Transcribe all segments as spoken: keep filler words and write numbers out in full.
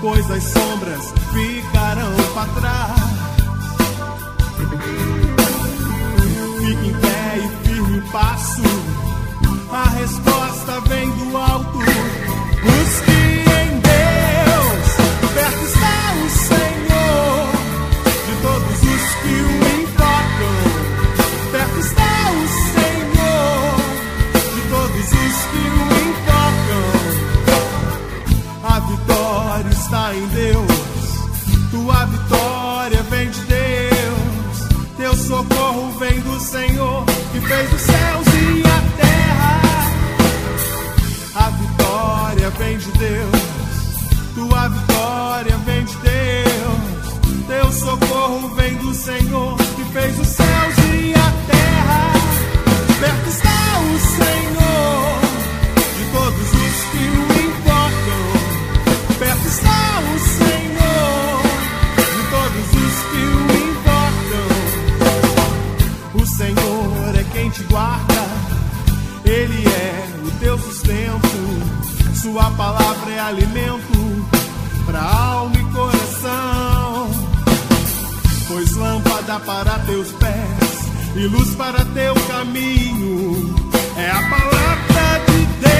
pois as sombras ficarão para trás. Fique em pé e firme o passo, a resposta vem do alto. Os que em Deus, perto está o Senhor, de todos os que o invocam. Perto está o Senhor, de todos os que o invocam. A vitória está em Deus, tua vitória vem de Deus. Teu socorro vem do Senhor, que fez os céus e a terra. A vitória vem de Deus, tua vitória vem de Deus. Teu socorro vem do Senhor, que fez os céus e a terra. Perto está o Senhor, de todos os que o invocam. Perto está o Senhor, de todos os que o invocam. O Senhor é quem te guarda, Ele é o teu sustento. Sua palavra é alimento para alma e coração. Pois lâmpada para teus pés e luz para teu caminho é a palavra de Deus.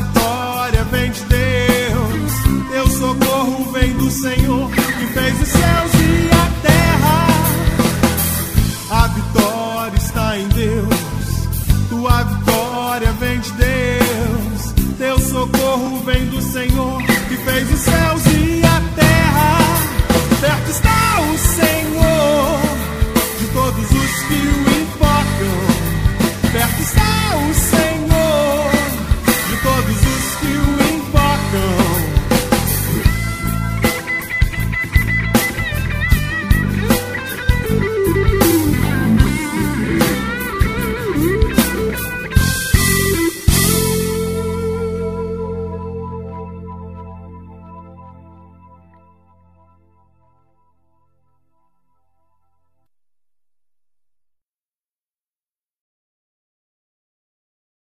Senhor, que fez o céu